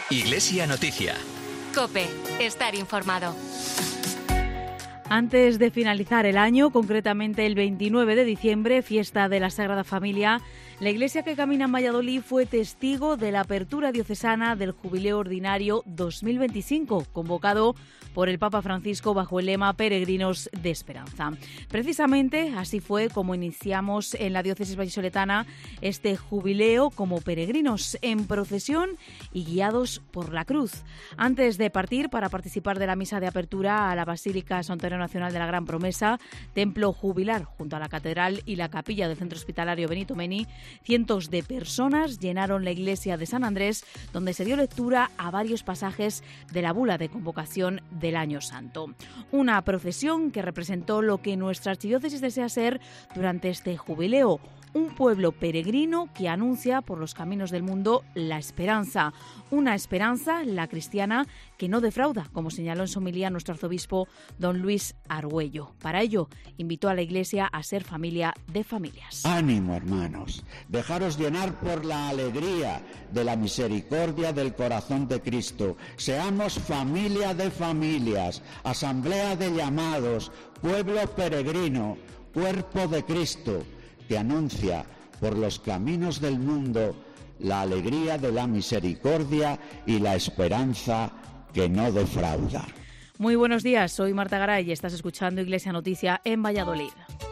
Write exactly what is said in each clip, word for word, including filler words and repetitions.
Iglesia Noticia. COPE. Estar informado. Antes de finalizar el año, concretamente el veintinueve de diciembre, fiesta de la Sagrada Familia, la Iglesia que camina en Valladolid fue testigo de la apertura diocesana del Jubileo Ordinario dos mil veinticinco, convocado por el Papa Francisco bajo el lema Peregrinos de Esperanza. Precisamente así fue como iniciamos en la diócesis vallisoletana este jubileo como peregrinos en procesión y guiados por la cruz. Antes de partir para participar de la misa de apertura a la Basílica Santuario Nacional de la Gran Promesa, templo jubilar junto a la Catedral y la capilla del Centro Hospitalario Benito Meni, cientos de personas llenaron la iglesia de San Andrés, donde se dio lectura a varios pasajes de la bula de convocación del Año Santo. Una procesión que representó lo que nuestra archidiócesis desea ser durante este jubileo: un pueblo peregrino que anuncia por los caminos del mundo la esperanza. Una esperanza, la cristiana, que no defrauda, como señaló en su homilía nuestro arzobispo don Luis Argüello. Para ello, invitó a la Iglesia a ser familia de familias. Ánimo, hermanos, dejaros llenar por la alegría de la misericordia del corazón de Cristo. Seamos familia de familias, asamblea de llamados, pueblo peregrino, cuerpo de Cristo, que anuncia por los caminos del mundo la alegría de la misericordia y la esperanza que no defrauda. Muy buenos días, soy Marta Garay y estás escuchando Iglesia Noticia en Valladolid.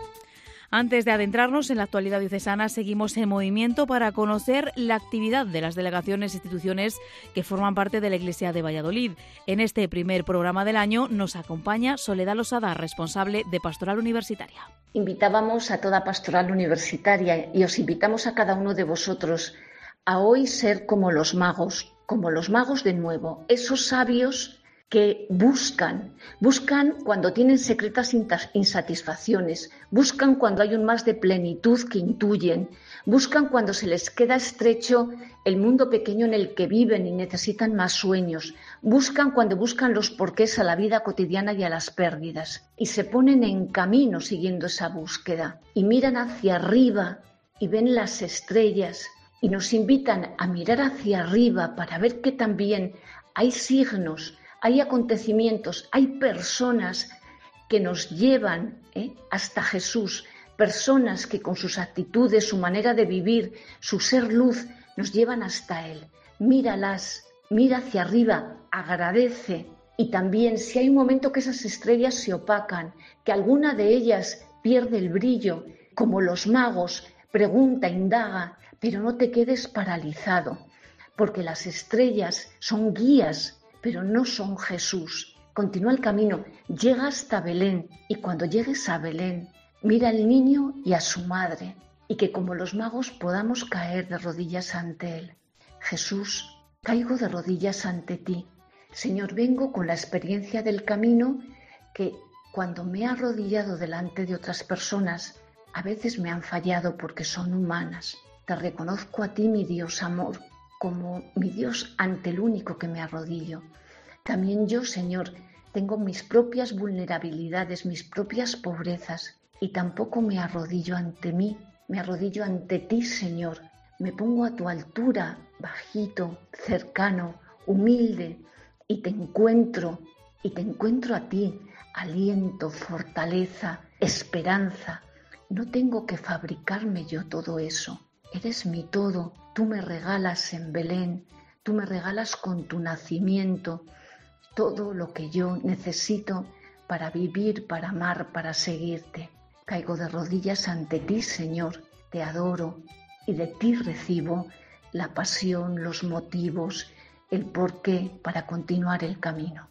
Antes de adentrarnos en la actualidad diocesana, seguimos en movimiento para conocer la actividad de las delegaciones e instituciones que forman parte de la Iglesia de Valladolid. En este primer programa del año nos acompaña Soledad Losada, responsable de Pastoral Universitaria. Invitábamos a toda Pastoral Universitaria y os invitamos a cada uno de vosotros a hoy ser como los magos, como los magos de nuevo, esos sabios que buscan, buscan cuando tienen secretas insatisfacciones, buscan cuando hay un más de plenitud que intuyen, buscan cuando se les queda estrecho el mundo pequeño en el que viven y necesitan más sueños, buscan cuando buscan los porqués a la vida cotidiana y a las pérdidas, y se ponen en camino siguiendo esa búsqueda, y miran hacia arriba y ven las estrellas, y nos invitan a mirar hacia arriba para ver que también hay signos, hay acontecimientos, hay personas que nos llevan ¿eh? hasta Jesús, personas que con sus actitudes, su manera de vivir, su ser luz, nos llevan hasta Él. Míralas, mira hacia arriba, agradece. Y también si hay un momento que esas estrellas se opacan, que alguna de ellas pierde el brillo, como los magos, pregunta, indaga, pero no te quedes paralizado, porque las estrellas son guías, pero no son Jesús. Continúa el camino, llega hasta Belén, y cuando llegues a Belén, mira al niño y a su madre, y que como los magos podamos caer de rodillas ante Él. Jesús, caigo de rodillas ante ti. Señor, vengo con la experiencia del camino que cuando me he arrodillado delante de otras personas, a veces me han fallado porque son humanas. Te reconozco a ti, mi Dios amor, como mi Dios ante el único que me arrodillo. También yo, Señor, tengo mis propias vulnerabilidades, mis propias pobrezas, y tampoco me arrodillo ante mí, me arrodillo ante ti, Señor. Me pongo a tu altura, bajito, cercano, humilde, y te encuentro, y te encuentro a ti, aliento, fortaleza, esperanza. No tengo que fabricarme yo todo eso. Eres mi todo, tú me regalas en Belén, tú me regalas con tu nacimiento todo lo que yo necesito para vivir, para amar, para seguirte. Caigo de rodillas ante ti, Señor, te adoro y de ti recibo la pasión, los motivos, el porqué para continuar el camino.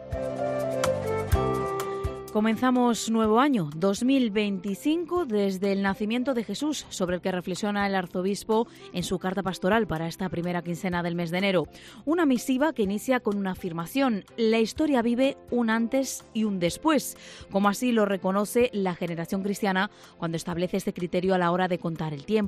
Comenzamos nuevo año, dos mil veinticinco, desde el nacimiento de Jesús, sobre el que reflexiona el arzobispo en su carta pastoral para esta primera quincena del mes de enero. Una misiva que inicia con una afirmación: la historia vive un antes y un después, como así lo reconoce la generación cristiana cuando establece este criterio a la hora de contar el tiempo.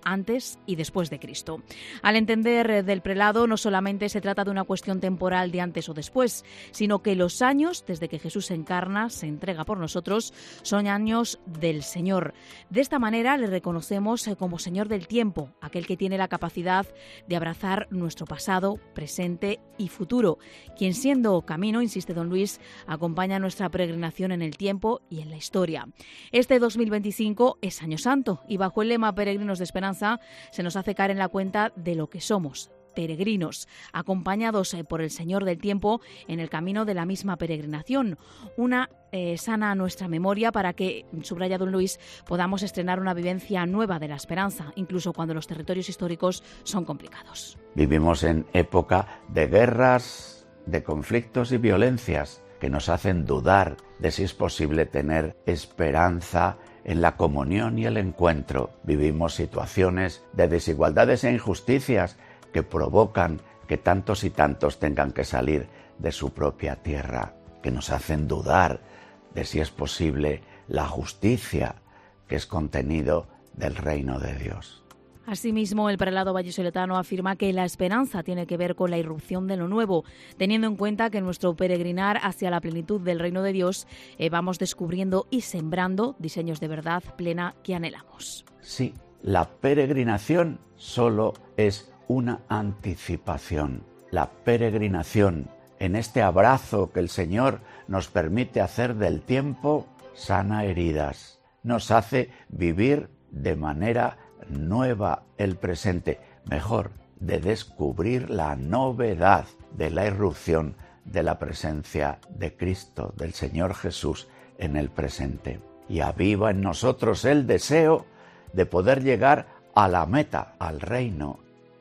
antes y después de Cristo. Al entender del prelado, no solamente se trata de una cuestión temporal de antes o después, sino que los años desde que Jesús se encarna, se entrega por nosotros, son años del Señor. De esta manera le reconocemos como Señor del tiempo, aquel que tiene la capacidad de abrazar nuestro pasado, presente y futuro, quien siendo camino, insiste don Luis, acompaña nuestra peregrinación en el tiempo y en la historia. Este dos mil veinticinco es Año Santo y bajo el lema Peregrinos de Esperanza se nos hace caer en la cuenta de lo que somos, peregrinos, acompañados por el Señor del tiempo en el camino de la misma peregrinación. Una eh, sana nuestra memoria para que, subraya don Luis, podamos estrenar una vivencia nueva de la esperanza, incluso cuando los territorios históricos son complicados. Vivimos en época de guerras, de conflictos y violencias que nos hacen dudar de si es posible tener esperanza en la comunión y el encuentro. Vivimos situaciones de desigualdades e injusticias que provocan que tantos y tantos tengan que salir de su propia tierra, que nos hacen dudar de si es posible la justicia que es contenido del reino de Dios. Asimismo, el prelado vallisoletano afirma que la esperanza tiene que ver con la irrupción de lo nuevo, teniendo en cuenta que en nuestro peregrinar hacia la plenitud del reino de Dios eh, vamos descubriendo y sembrando diseños de verdad plena que anhelamos. Sí, la peregrinación solo es una anticipación. La peregrinación, en este abrazo que el Señor nos permite hacer del tiempo, sana heridas, nos hace vivir de manera nueva el presente, mejor, de descubrir la novedad de la irrupción de la presencia de Cristo, del Señor Jesús en el presente. Y aviva en nosotros el deseo de poder llegar a la meta, al reino.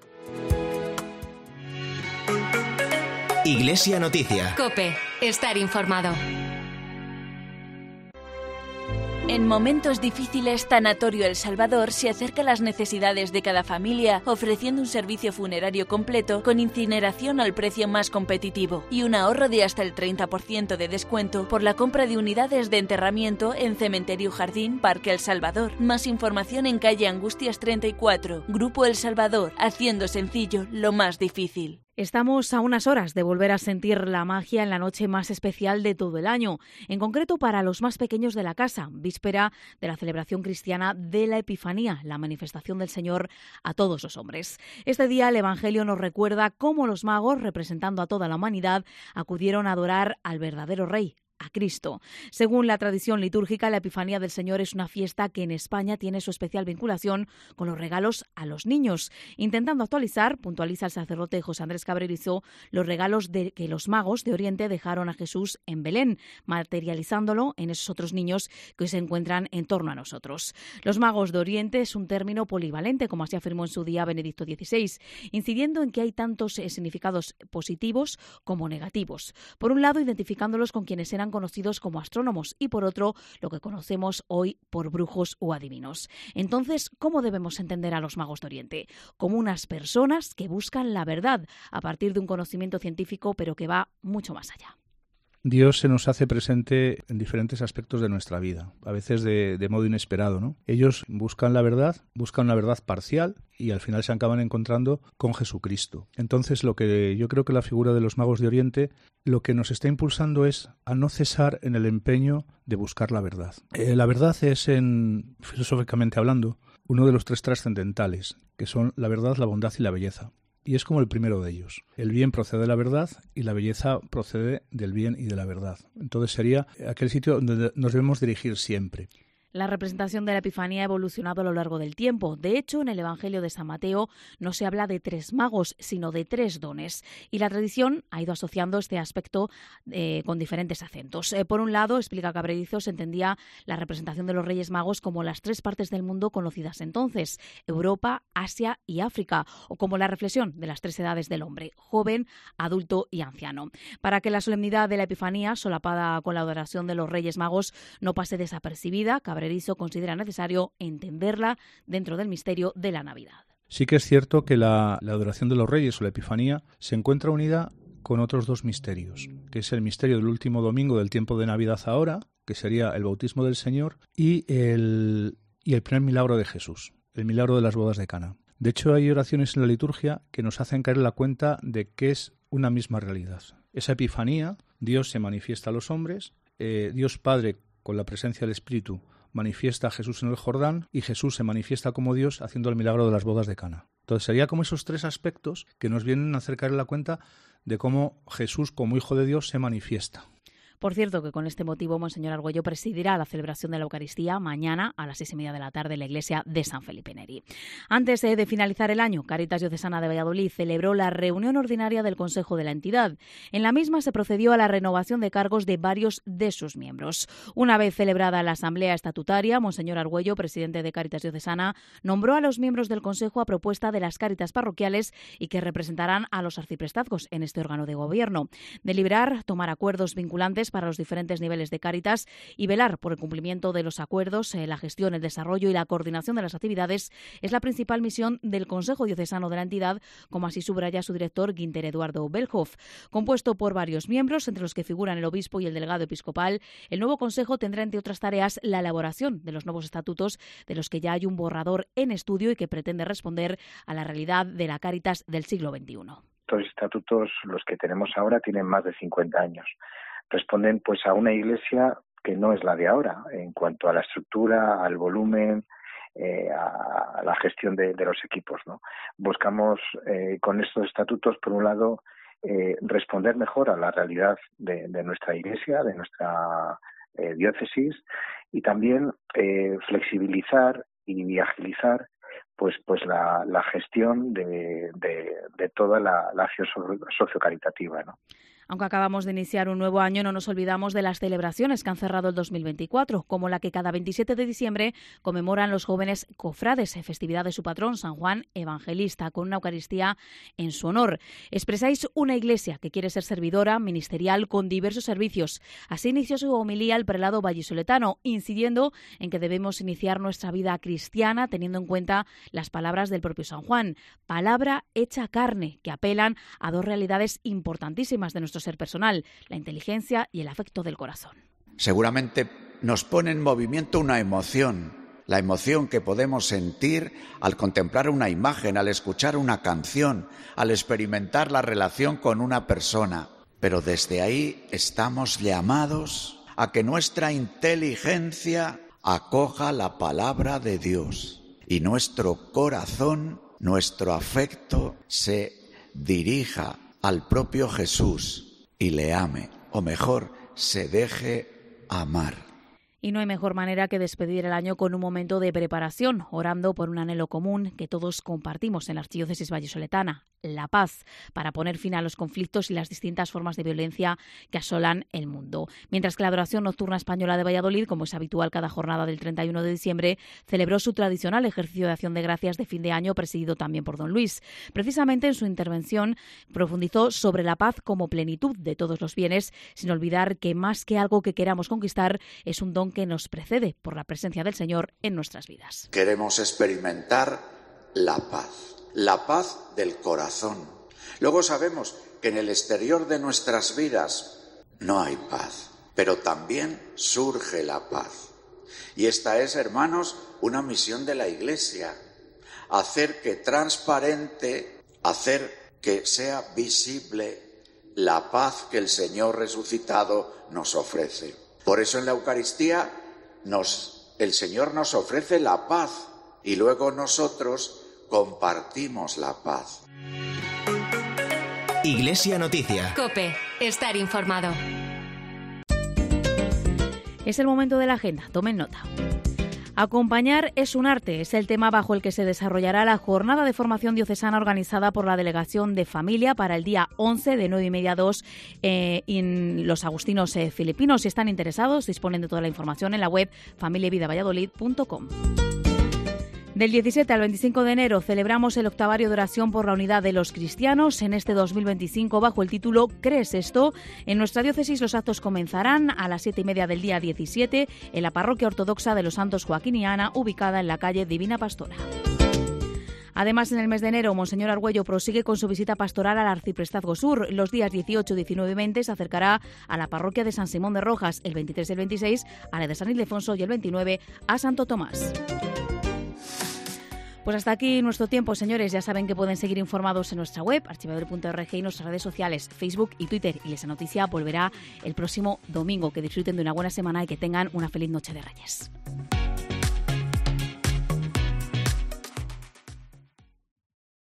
Iglesia Noticia. COPE. Estar informado. En momentos difíciles, Tanatorio El Salvador se acerca a las necesidades de cada familia, ofreciendo un servicio funerario completo con incineración al precio más competitivo y un ahorro de hasta el treinta por ciento de descuento por la compra de unidades de enterramiento en Cementerio Jardín, Parque El Salvador. Más información en calle Angustias treinta y cuatro. Grupo El Salvador, haciendo sencillo lo más difícil. Estamos a unas horas de volver a sentir la magia en la noche más especial de todo el año, en concreto para los más pequeños de la casa, víspera de la celebración cristiana de la Epifanía, la manifestación del Señor a todos los hombres. Este día el Evangelio nos recuerda cómo los magos, representando a toda la humanidad, acudieron a adorar al verdadero Rey, a Cristo. Según la tradición litúrgica, la Epifanía del Señor es una fiesta que en España tiene su especial vinculación con los regalos a los niños. Intentando actualizar, puntualiza el sacerdote José Andrés Cabrerizo, los regalos de que los magos de Oriente dejaron a Jesús en Belén, materializándolo en esos otros niños que hoy se encuentran en torno a nosotros. Los magos de Oriente es un término polivalente, como así afirmó en su día Benedicto dieciséis, incidiendo en que hay tantos eh, significados positivos como negativos. Por un lado, identificándolos con quienes eran conocidos como astrónomos y por otro lo que conocemos hoy por brujos o adivinos. Entonces, ¿cómo debemos entender a los magos de Oriente? Como unas personas que buscan la verdad a partir de un conocimiento científico, pero que va mucho más allá. Dios se nos hace presente en diferentes aspectos de nuestra vida, a veces de, de modo inesperado, ¿no? Ellos buscan la verdad, buscan una verdad parcial y al final se acaban encontrando con Jesucristo. Entonces, lo que yo creo que la figura de los magos de Oriente lo que nos está impulsando es a no cesar en el empeño de buscar la verdad. Eh, la verdad es, en, filosóficamente hablando, uno de los tres trascendentales, que son la verdad, la bondad y la belleza. Y es como el primero de ellos. El bien procede de la verdad y la belleza procede del bien y de la verdad. Entonces sería aquel sitio donde nos debemos dirigir siempre. La representación de la Epifanía ha evolucionado a lo largo del tiempo. De hecho, en el Evangelio de San Mateo no se habla de tres magos, sino de tres dones. Y la tradición ha ido asociando este aspecto eh, con diferentes acentos. Eh, por un lado, explica Cabrerizo, se entendía la representación de los Reyes Magos como las tres partes del mundo conocidas entonces, Europa, Asia y África, o como la reflexión de las tres edades del hombre, joven, adulto y anciano. Para que la solemnidad de la Epifanía, solapada con la adoración de los Reyes Magos, no pase desapercibida, Cabrerizo considera necesario entenderla dentro del misterio de la Navidad. Sí que es cierto que la, la adoración de los Reyes o la Epifanía se encuentra unida con otros dos misterios, que es el misterio del último domingo del tiempo de Navidad ahora, que sería el bautismo del Señor, y el, y el primer milagro de Jesús. el milagro de las bodas de Cana. De hecho, hay oraciones en la liturgia que nos hacen caer en la cuenta de que es una misma realidad. Esa epifanía, Dios se manifiesta a los hombres, eh, Dios Padre, con la presencia del Espíritu, manifiesta a Jesús en el Jordán y Jesús se manifiesta como Dios haciendo el milagro de las bodas de Cana. Entonces sería como esos tres aspectos que nos vienen a hacer caer en la cuenta de cómo Jesús, como Hijo de Dios, se manifiesta. Por cierto, que con este motivo Monseñor Argüello presidirá la celebración de la Eucaristía mañana a las seis y media de la tarde en la iglesia de San Felipe Neri. Antes eh, de finalizar el año, Cáritas Diocesana de Valladolid celebró la reunión ordinaria del Consejo de la entidad. En la misma se procedió a la renovación de cargos de varios de sus miembros. Una vez celebrada la asamblea estatutaria, Monseñor Argüello, presidente de Cáritas Diocesana, nombró a los miembros del Consejo a propuesta de las Cáritas parroquiales y que representarán a los arciprestazgos en este órgano de gobierno. Deliberar, tomar acuerdos vinculantes para los diferentes niveles de Cáritas y velar por el cumplimiento de los acuerdos, eh, la gestión, el desarrollo y la coordinación de las actividades es la principal misión del Consejo Diocesano de la entidad, como así subraya su director Guinter Eduardo Belhoff. Compuesto por varios miembros, entre los que figuran el obispo y el delegado episcopal, el nuevo Consejo tendrá, entre otras tareas, la elaboración de los nuevos estatutos, de los que ya hay un borrador en estudio y que pretende responder a la realidad de la Cáritas del siglo veintiuno. Estos estatutos, los que tenemos ahora, tienen más de cincuenta años. Responden pues a una iglesia que no es la de ahora en cuanto a la estructura, al volumen, eh, a la gestión de, de los equipos, ¿no? Buscamos eh, con estos estatutos, por un lado, eh, responder mejor a la realidad de, de nuestra iglesia, de nuestra eh, diócesis, y también eh, flexibilizar y agilizar pues pues la, la gestión de, de, de toda la, la acción sociocaritativa, ¿no? Aunque acabamos de iniciar un nuevo año, no nos olvidamos de las celebraciones que han cerrado el dos mil veinticuatro, como la que cada veintisiete de diciembre conmemoran los jóvenes cofrades, festividad de su patrón, San Juan Evangelista, con una Eucaristía en su honor. Expresáis una iglesia que quiere ser servidora, ministerial, con diversos servicios. Así inició su homilía el prelado vallisoletano, incidiendo en que debemos iniciar nuestra vida cristiana teniendo en cuenta las palabras del propio San Juan, palabra hecha carne, que apelan a dos realidades importantísimas de nuestro ser personal, la inteligencia y el afecto del corazón. Seguramente nos pone en movimiento una emoción, la emoción que podemos sentir al contemplar una imagen, al escuchar una canción, al experimentar la relación con una persona. Pero desde ahí estamos llamados a que nuestra inteligencia acoja la palabra de Dios y nuestro corazón, nuestro afecto se dirija al propio Jesús y le ame, o mejor, se deje amar. Y no hay mejor manera que despedir el año con un momento de preparación, orando por un anhelo común que todos compartimos en la Archidiócesis vallisoletana, la paz, para poner fin a los conflictos y las distintas formas de violencia que asolan el mundo. Mientras que la Adoración Nocturna Española de Valladolid, como es habitual cada jornada del treinta y uno de diciembre, celebró su tradicional ejercicio de acción de gracias de fin de año, presidido también por don Luis. Precisamente en su intervención profundizó sobre la paz como plenitud de todos los bienes, sin olvidar que más que algo que queramos conquistar, es un don que nos precede por la presencia del Señor en nuestras vidas. Queremos experimentar la paz. La paz del corazón. Luego sabemos que en el exterior de nuestras vidas no hay paz, pero también surge la paz. Y esta es, hermanos, una misión de la Iglesia, hacer que transparente, hacer que sea visible la paz que el Señor resucitado nos ofrece. Por eso en la Eucaristía nos, el Señor nos ofrece la paz y luego nosotros compartimos la paz. Iglesia Noticia. COPE. Estar informado. Es el momento de la agenda. Tomen nota. Acompañar es un arte, es el tema bajo el que se desarrollará la jornada de formación diocesana organizada por la Delegación de Familia para el día once de nueve y media a dos eh, en los agustinos eh, filipinos. Si están interesados, disponen de toda la información en la web familia vida valladolid punto com. Del diecisiete al veinticinco de enero celebramos el octavario de oración por la unidad de los cristianos en este dos mil veinticinco bajo el título ¿Crees esto? En nuestra diócesis los actos comenzarán a las siete y media del día diecisiete en la parroquia ortodoxa de los Santos Joaquín y Ana, ubicada en la calle Divina Pastora. Además, en el mes de enero, Monseñor Argüello prosigue con su visita pastoral al Arciprestazgo Sur. Los días dieciocho, diecinueve y veinte se acercará a la parroquia de San Simón de Rojas, el veintitrés y el veintiséis a la de San Ildefonso y el veintinueve a Santo Tomás. Pues hasta aquí nuestro tiempo, señores. Ya saben que pueden seguir informados en nuestra web, archivador punto org, y en nuestras redes sociales, Facebook y Twitter. Y esa noticia volverá el próximo domingo. Que disfruten de una buena semana y que tengan una feliz noche de Reyes.